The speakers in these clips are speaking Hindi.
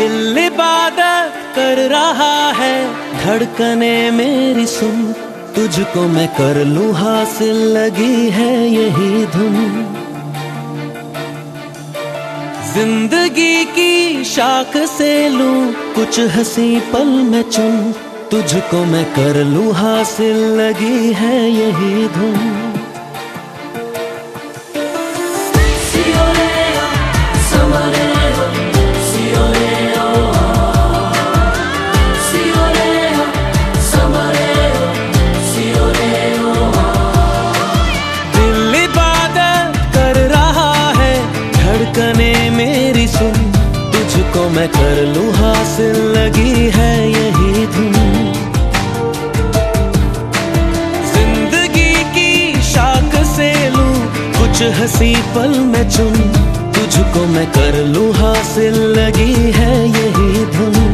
दिल इबादत कर रहा है, धड़कने मेरी सुन, तुझको मैं कर लूं हासिल, लगी है यही धुन। जिंदगी की शाख से लूं कुछ हंसी पल में चुन, तुझको मैं कर लूं हासिल, लगी है यही धुन। धड़कने मेरी सुन, तुझको मैं कर लूं हासिल, लगी है यही धुन। जिंदगी की शाख से लूं कुछ हंसी पल में चुन, तुझको मैं कर लूं हासिल, लगी है यही धुन।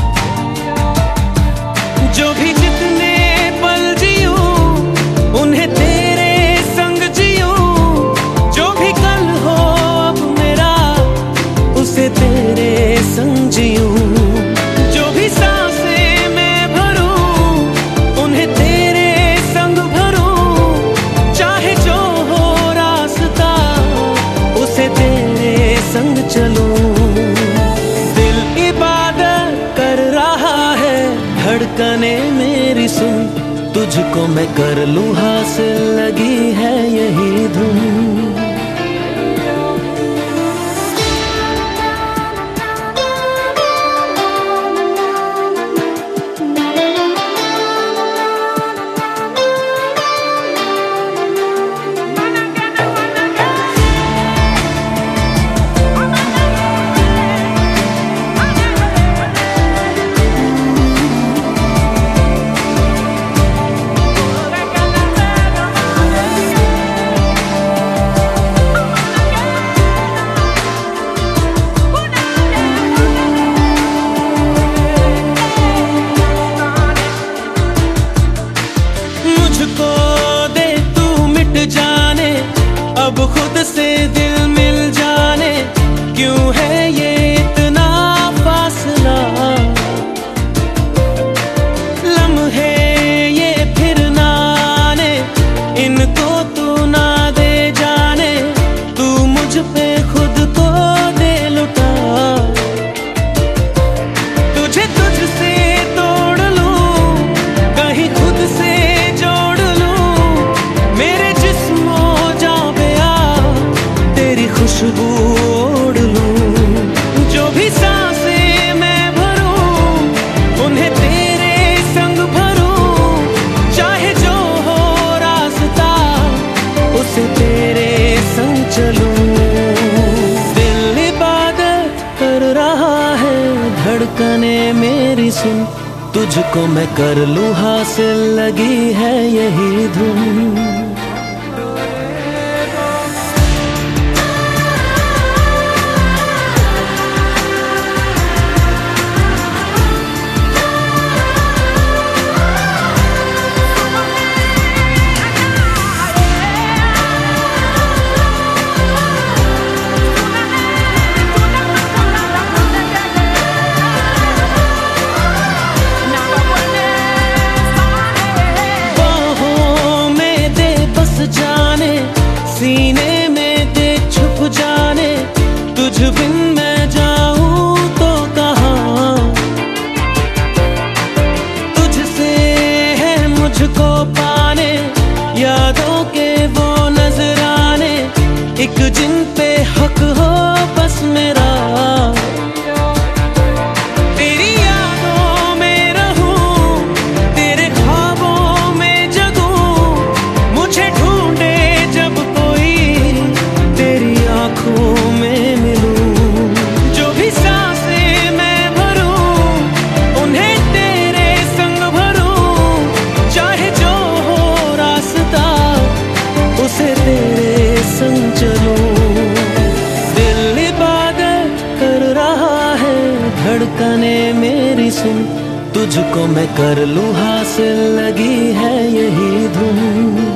जो भी जितने पल जियूं उन्हें तेरे संग जियूं, जो भी कल हो उसे तेरे संग जियूं, जो भी सांसें मैं भरूं उन्हें तेरे संग भरूं, चाहे जो हो रास्ता उसे तेरे संग चलूं। दिल इबादत कर रहा है, धड़कने मेरी सुन, तुझको मैं कर लूं हासिल, लगी है यही धुन। अब खुद से दिल मिल जाने, क्यों है ये इतना फासला, लम्हे ये फिर ना आने, इनको तू ना दे जाने, तू मुझ पे खुद को दे लुटा। तुझे तुझसे तोड़ लूं, कहीं खुद से जोड़ लूं, मेरे जिस्मों खुशबू ओढ़ लूं, जो भी सांसें मैं भरूं उन्हें तेरे संग भरूं, चाहे जो हो रास्ता उसे तेरे संग चलूं। दिल इबादत कर रहा है, धड़कने मेरी सुन, तुझको मैं कर लूं हासिल, लगी है यही धुन। सीने में दे छुप जाने, तुझ बिन मैं जाऊं तो कहाँ, तुझसे है मुझको पाने, यादों के वो नजराने, एक जिन पे हक हो बस मेरा। तेरी यादों में रहूं, तेरे ख्वाबों में जगूं, मुझे ढूंढे जब तेरी आंखों में मिलूं, जो भी सांसें मैं भरूं उन्हें तेरे संग भरूं, चाहे जो हो रास्ता उसे तेरे संग चलूं। दिल इबादत कर रहा है, धड़कने मेरी सुन, तुझको मैं कर लूं हासिल, लगी है यही धुन।